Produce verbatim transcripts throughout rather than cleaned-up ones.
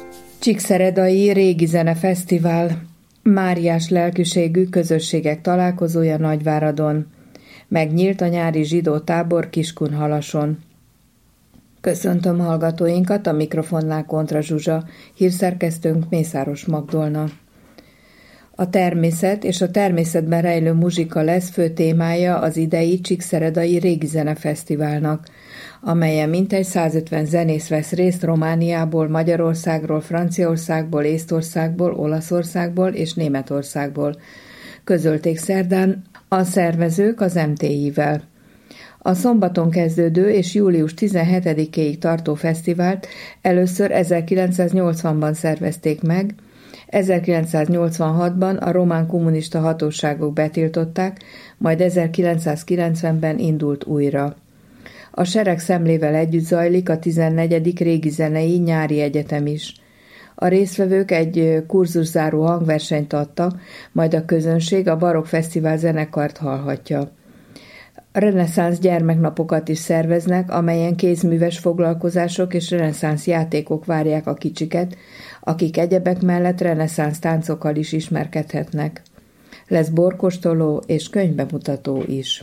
Csíkszeredai Régi Zene Fesztivál, máriás lelkűségű közösségek találkozója Nagyváradon. Megnyílt a nyári zsidó tábor Kiskunhalason. Köszöntöm hallgatóinkat, a mikrofonnál Kontra Zsuzsa, hírszerkesztőnk Mészáros Magdolna. A természet és a természetben rejlő muzsika lesz fő témája az idei Csíkszeredai Régi Zene Fesztiválnak, amelyen mintegy százötven zenész vesz részt Romániából, Magyarországról, Franciaországból, Észtországból, Olaszországból és Németországból. Közölték szerdán a szervezők az em té i-vel. A szombaton kezdődő és július tizenhetedikéig tartó fesztivált először ezerkilencszáznyolcvanban szervezték meg, ezerkilencszáznyolcvanhatban a román kommunista hatóságok betiltották, majd ezerkilencszázkilencvenben indult újra. A seregszemlével együtt zajlik a tizennegyedik Régi Zenei Nyári Egyetem is. A résztvevők egy kurzuszáró hangversenyt adtak, majd a közönség a Barokk Fesztivál zenekart hallhatja. Reneszánsz gyermeknapokat is szerveznek, amelyen kézműves foglalkozások és reneszánsz játékok várják a kicsiket, akik egyebek mellett reneszánsz táncokkal is ismerkedhetnek. Lesz borkóstoló és könyvbemutató is.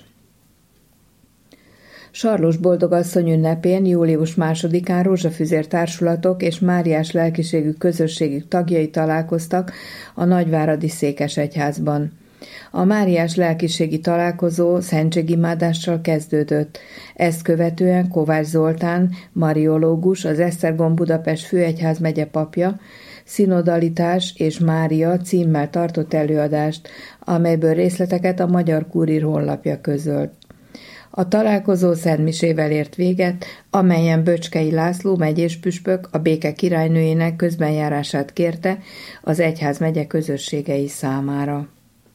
Sarlós Boldogasszony ünnepén július másodikán rózsafüzér társulatok és máriás lelkiségű közösségük tagjai találkoztak a nagyváradi székesegyházban. A máriás lelkiségi találkozó szentségimádással kezdődött. Ezt követően Kovács Zoltán, mariológus, az Esztergom Budapest főegyházmegye papja, Szinodalitás és Mária címmel tartott előadást, amelyből részleteket a Magyar Kurír honlapja közölt. A találkozó szentmisével ért véget, amelyen Böcskei László megyéspüspök a béke királynőjének közbenjárását kérte az egyházmegye közösségei számára.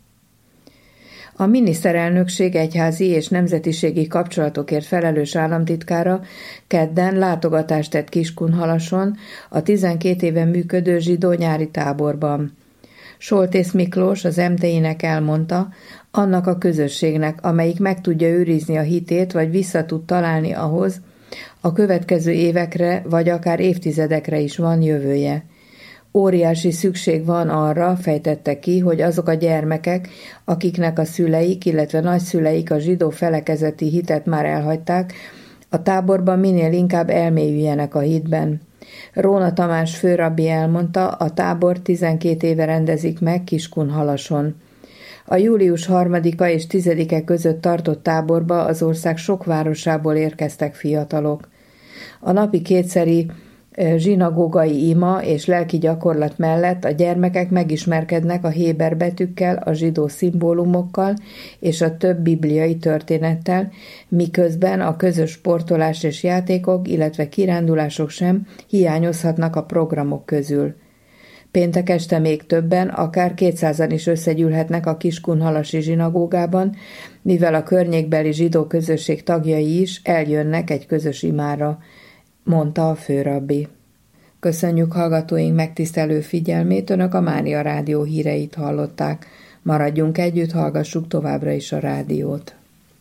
A miniszterelnökség egyházi és nemzetiségi kapcsolatokért felelős államtitkára kedden látogatást tett Kiskunhalason a tizenkét éve működő zsidó nyári táborban. Soltész Miklós az em té i-nek elmondta, annak a közösségnek, amelyik meg tudja őrizni a hitét, vagy vissza tud találni ahhoz, a következő évekre, vagy akár évtizedekre is van jövője. Óriási szükség van arra, fejtette ki, hogy azok a gyermekek, akiknek a szüleik, illetve nagyszüleik a zsidó felekezeti hitet már elhagyták, a táborban minél inkább elmélyüljenek a hitben. Róna Tamás főrabbi elmondta, a tábor tizenkét éve rendezik meg Kiskunhalason. A július harmadika és tizedike között tartott táborba az ország sok városából érkeztek fiatalok. A napi kétszeri zsinagógai ima és lelki gyakorlat mellett a gyermekek megismerkednek a héber betűkkel, a zsidó szimbólumokkal és a több bibliai történettel, miközben a közös sportolás és játékok, illetve kirándulások sem hiányozhatnak a programok közül. Péntek este még többen, akár kétszázan is összegyűlhetnek a Kiskunhalasi zsinagógában, mivel a környékbeli zsidó közösség tagjai is eljönnek egy közös imára, mondta a főrabbi. Köszönjük hallgatóink megtisztelő figyelmét, Önök a Mária Rádió híreit hallották. Maradjunk együtt, hallgassuk továbbra is a rádiót.